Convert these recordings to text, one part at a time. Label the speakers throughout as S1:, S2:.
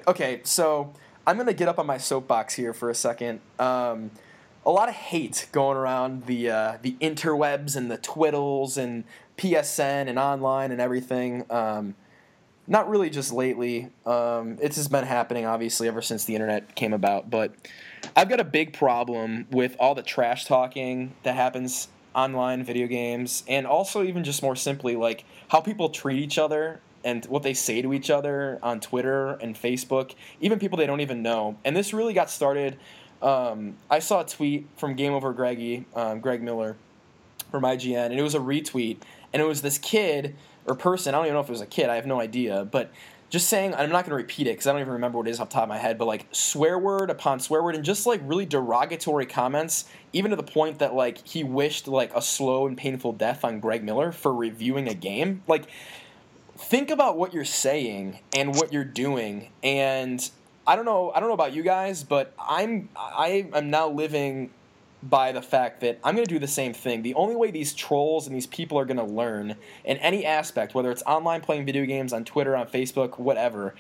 S1: Okay, so I'm gonna get up on my soapbox here for a second. A lot of hate going around the interwebs and the twiddles and PSN and online and everything. Not really just lately. It's just been happening, obviously, ever since the internet came about. But I've got a big problem with all the trash talking that happens online video games, and also even just more simply, like how people treat each other and what they say to each other on Twitter and Facebook, even people they don't even know. And this really got started. I saw a tweet from Game Over Greggy, Greg Miller, from IGN, and it was a retweet, and it was this kid or person, I don't even know if it was a kid, I have no idea, but just saying, I'm not going to repeat it because I don't even remember what it is off the top of my head, but like swear word upon swear word and just like really derogatory comments, even to the point that like he wished like a slow and painful death on Greg Miller for reviewing a game. Like, think about what you're saying and what you're doing, and I don't know about you guys, but I am now living by the fact that I'm going to do the same thing. The only way these trolls and these people are going to learn in any aspect, whether it's online playing video games, on Twitter, on Facebook, whatever,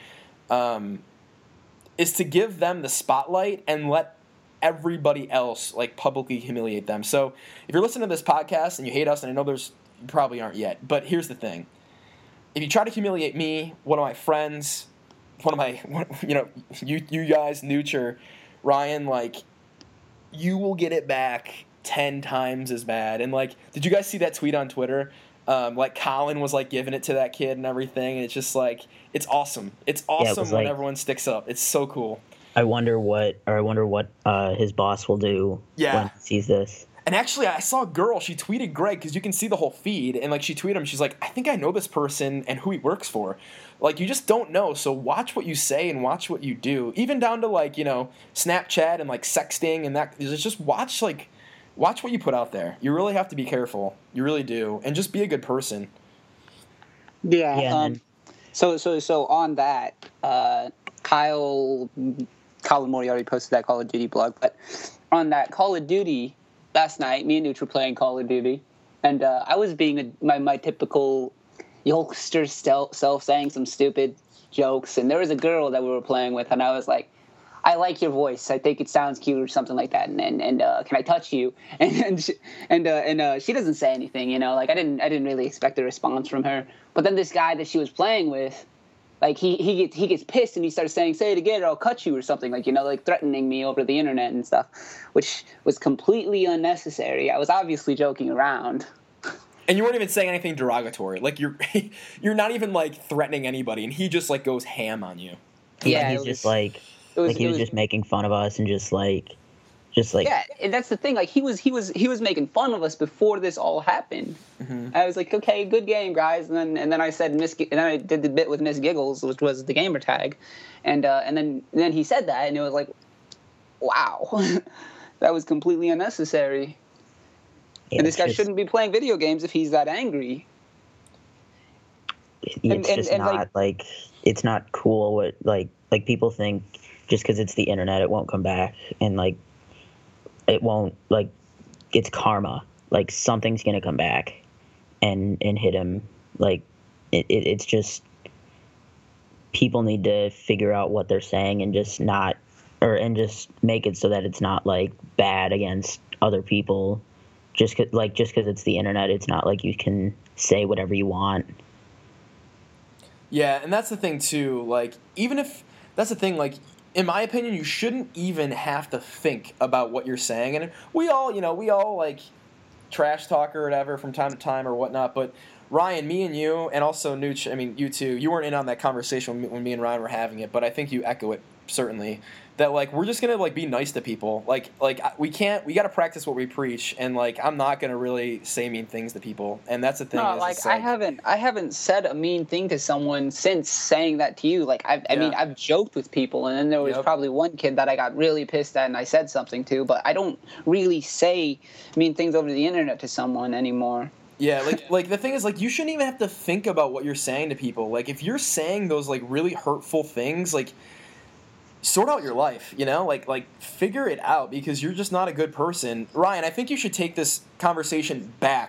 S1: is to give them the spotlight and let everybody else like publicly humiliate them. So if you're listening to this podcast and you hate us, and I know you probably aren't yet, but here's the thing. If you try to humiliate me, one of my friends, you guys, Nooch, Ryan, like, you will get it back 10 times as bad. And, like, did you guys see that tweet on Twitter? Like, Colin was, like, giving it to that kid and everything. And it's just, like, it's awesome. It's awesome when everyone sticks up. It's so cool.
S2: I wonder what his boss will do when he sees this.
S1: And actually, I saw a girl, she tweeted Greg, because you can see the whole feed, and, like, she tweeted him, she's like, I think I know this person and who he works for. Like, you just don't know, so watch what you say and watch what you do. Even down to, like, Snapchat and, like, sexting and that. Just watch what you put out there. You really have to be careful. You really do. And just be a good person.
S3: Yeah. So on that, Colin Moriarty posted that Call of Duty blog, but on that Call of Duty, last night, me and Nooch were playing Call of Duty, and I was being my typical youngster self, saying some stupid jokes, and there was a girl that we were playing with, and I was like, I like your voice. I think it sounds cute or something like that, and can I touch you? And she doesn't say anything, like I didn't really expect a response from her. But then this guy that she was playing with, like he gets pissed and he starts saying, say it again or I'll cut you or something, like threatening me over the internet and stuff, which was completely unnecessary. I was obviously joking around.
S1: And you weren't even saying anything derogatory. Like you're not even like threatening anybody, and he just like goes ham on you.
S2: Yeah, he's just like he was just making fun of us and just like yeah,
S3: and that's the thing. Like he was making fun of us before this all happened. Mm-hmm. I was like, okay, good game, guys. And then I said and then I did the bit with Miss Giggles, which was the gamer tag, and then he said that, and it was like, wow, that was completely unnecessary. Yeah, and this guy shouldn't be playing video games if he's that angry.
S2: It's it's not cool what like people think just because it's the internet it won't come back, and like it won't, like, it's karma. Like, something's gonna come back and hit him. Like, it's just, people need to figure out what they're saying and just make it so that it's not, like, bad against other people. Just because it's the internet, it's not like you can say whatever you want.
S1: Yeah, and that's the thing, too. Like, even if, that's the thing, like, in my opinion, you shouldn't even have to think about what you're saying. And we all like trash talk or whatever from time to time or whatnot. But Ryan, me and you, and also Nooch, I mean, you too, you weren't in on that conversation when me and Ryan were having it, but I think you echo it, certainly, that, like, we're just going to, like, be nice to people. Like we got to practice what we preach, and, like, I'm not going to really say mean things to people. And that's the thing.
S3: No, I haven't said a mean thing to someone since saying that to you. Like, I mean, I've joked with people, and then there was probably one kid that I got really pissed at and I said something to, but I don't really say mean things over the internet to someone anymore.
S1: Yeah, like the thing is, like, you shouldn't even have to think about what you're saying to people. Like, if you're saying those, like, really hurtful things, like, sort out your life, like figure it out, because you're just not a good person. Ryan, I think you should take this conversation back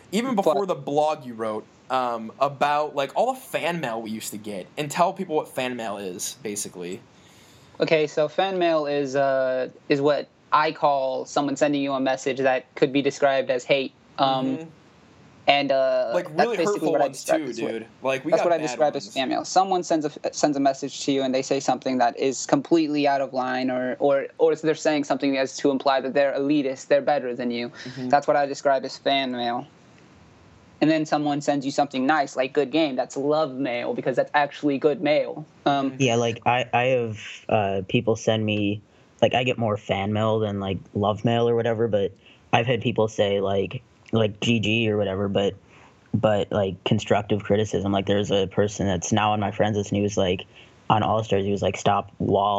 S1: even before the blog you wrote about like all the fan mail we used to get, and tell people what fan mail is, basically.
S3: Okay, so fan mail is what I call someone sending you a message that could be described as hate. And
S1: like really
S3: that's
S1: hurtful ones too, dude. Like
S3: that's what I describe as fan mail. Someone sends a message to you and they say something that is completely out of line, or they're saying something as to imply that they're elitist, they're better than you. That's what I describe as fan mail. And then someone sends you something nice, like good game. That's love mail, because that's actually good mail.
S2: Yeah, like I have people send me, like I get more fan mail than like love mail or whatever, but I've had people say like GG or whatever, but like constructive criticism. Like there's a person that's now on my friends list, and he was like on All Stars, he was like stop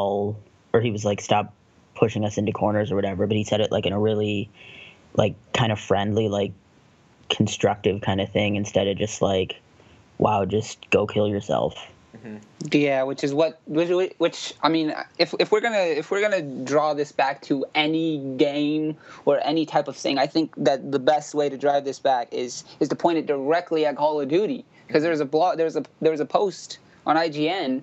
S2: pushing us into corners or whatever, but he said it like in a really like kind of friendly, like constructive kind of thing, instead of just like, wow, just go kill yourself.
S3: Yeah, which I mean, if we're gonna draw this back to any game or any type of thing, I think that the best way to drive this back is to point it directly at Call of Duty, because there was a post on IGN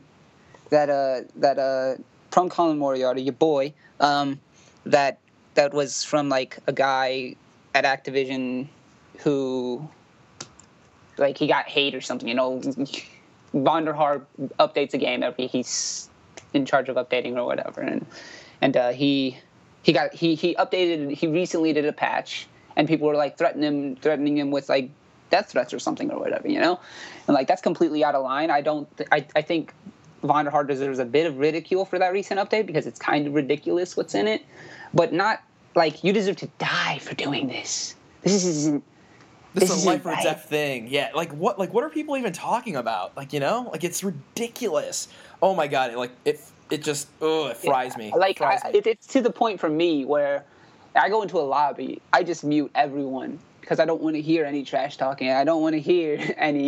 S3: that from Colin Moriarty, your boy, that was from like a guy at Activision who, like, he got hate or something, you know. Vonderhaar updates a game every, he's in charge of updating or whatever, and he recently did a patch, and people were like threatening him with like death threats or something or whatever, you know, and like that's completely out of line. I think Vonderhaar deserves a bit of ridicule for that recent update, because it's kind of ridiculous what's in it, but not like you deserve to die for doing this. This isn't.
S1: This is a life or death thing. Yeah, like what are people even talking about? Like, you know, like it's ridiculous. Oh my god, it just it fries me.
S3: Like it's to the point for me where I go into a lobby, I just mute everyone because I don't want to hear any trash talking. I don't want to hear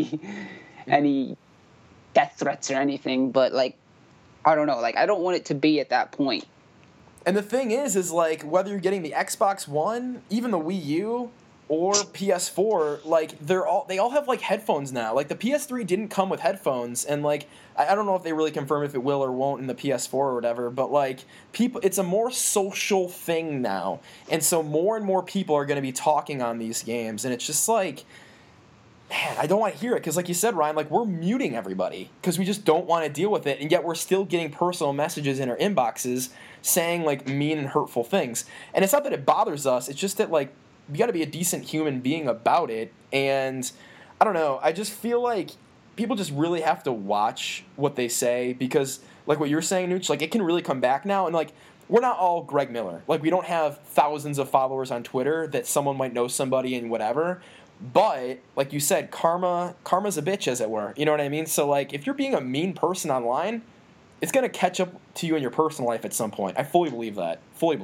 S3: any death threats or anything. But like, I don't know. Like, I don't want it to be at that point.
S1: And the thing is like whether you're getting the Xbox One, even the Wii U, or PS4, like they all have like headphones now. Like the PS3 didn't come with headphones, and like I don't know if they really confirm if it will or won't in the PS4 or whatever, but like it's a more social thing now, and so more and more people are going to be talking on these games, and it's just like, man, I don't want to hear it, because like you said, Ryan, like we're muting everybody because we just don't want to deal with it, and yet we're still getting personal messages in our inboxes saying like mean and hurtful things, and it's not that it bothers us, it's just that like you got to be a decent human being about it. And I don't know, I just feel like people just really have to watch what they say, because like what you're saying, Nooch, like it can really come back now. And like we're not all Greg Miller, like we don't have thousands of followers on Twitter that someone might know somebody and whatever, but like you said, karma's a bitch, as it were, you know what I mean? So like if you're being a mean person online, it's going to catch up to you in your personal life at some point. I fully believe that.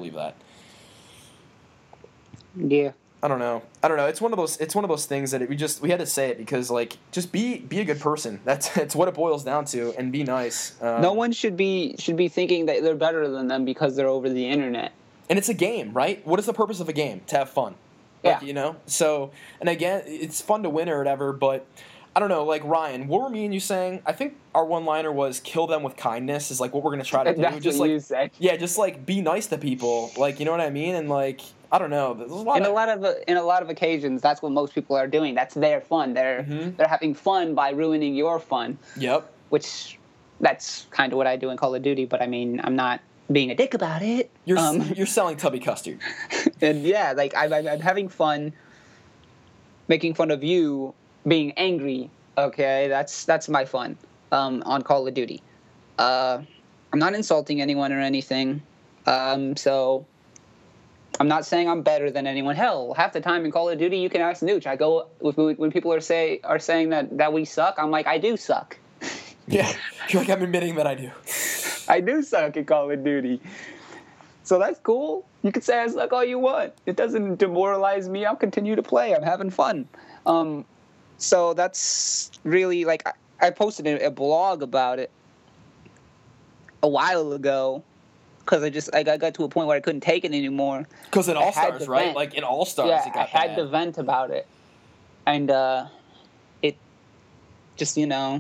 S3: Yeah.
S1: I don't know. It's one of those things that we had to say it, because like just be a good person. It's what it boils down to, and be nice.
S3: No one should be thinking that they're better than them because they're over the internet.
S1: And it's a game, right? What is the purpose of a game? To have fun. Like,
S3: yeah.
S1: You know? So, and again, it's fun to win or whatever, but I don't know, like Ryan, what were me and you saying? I think our one-liner was "kill them with kindness" is like what we're gonna try to do.
S3: That's
S1: just
S3: what
S1: like
S3: you said.
S1: Yeah, just like be nice to people, like, you know what I mean? And like I don't know, there's
S3: in a lot of occasions, that's what most people are doing. That's their fun. They're having fun by ruining your fun.
S1: Yep.
S3: Which that's kind of what I do in Call of Duty, but I mean, I'm not being a dick about it.
S1: You're selling tubby custard.
S3: And yeah, like I'm having fun making fun of you being angry. Okay, that's my fun on Call of Duty. I'm not insulting anyone or anything. So I'm not saying I'm better than anyone. Hell, half the time in Call of Duty, you can ask Nooch. I go when people are saying that we suck. I'm like, I do suck.
S1: Yeah, you're like, I'm admitting that I do.
S3: I do suck at Call of Duty. So that's cool. You can say I suck all you want. It doesn't demoralize me. I'll continue to play. I'm having fun. So that's really, like, I posted a blog about it a while ago because I got to a point where I couldn't take it anymore.
S1: Because in All-Stars, right? Like, in All-Stars,
S3: yeah,
S1: it got
S3: I had
S1: bad.
S3: to vent about it. and it just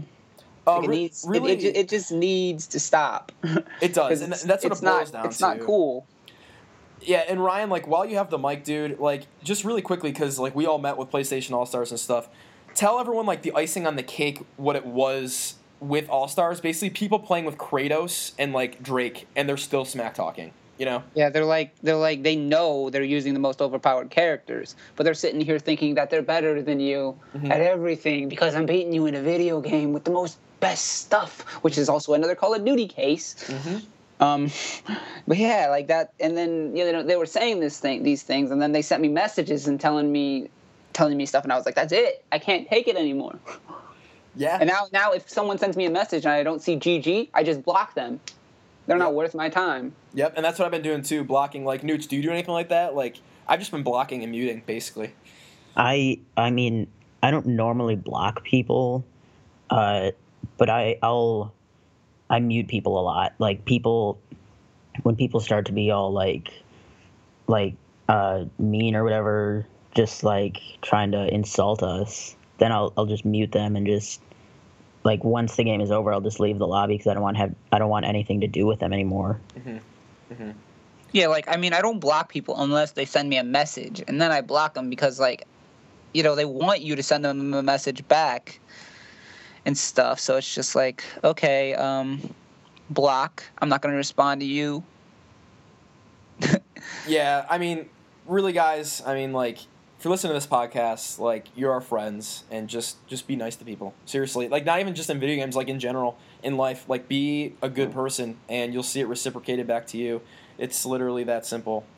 S3: it just needs to stop.
S1: It does, and that's what it boils down to.
S3: It's not cool.
S1: Yeah, and Ryan, like, while you have the mic, dude, like, just really quickly, because, like, we all met with PlayStation All-Stars and stuff, tell everyone, like, the icing on the cake, what it was with All-Stars. Basically, people playing with Kratos and, like, Drake, and they're still smack-talking, you know?
S3: Yeah, they know they're using the most overpowered characters, but they're sitting here thinking that they're better than you at everything because I'm beating you in a video game with the most best stuff, which is also another Call of Duty case. But yeah, like that, and then they were saying these things, and then they sent me messages and telling me stuff, and I was like, that's it, I can't take it anymore.
S1: Yeah.
S3: And now if someone sends me a message and I don't see GG, I just block them. They're not worth my time.
S1: Yep, and that's what I've been doing too, blocking. Like, Nooch, do you do anything like that? Like, I've just been blocking and muting, basically.
S2: I mean, I don't normally block people, but I mute people a lot. Like, when people start to be all like mean or whatever, just like trying to insult us, then I'll just mute them and just, like, once the game is over, I'll just leave the lobby because I don't want anything to do with them anymore.
S3: Yeah, like, I mean, I don't block people unless they send me a message, and then I block them because, like, they want you to send them a message back and stuff. So it's just like, okay, block. I'm not going to respond to you.
S1: Yeah, I mean, really, guys, I mean, like, if you're listening to this podcast, like, you're our friends, and just be nice to people. Seriously. Like, not even just in video games, like, in general, in life. Like, be a good person, and you'll see it reciprocated back to you. It's literally that simple.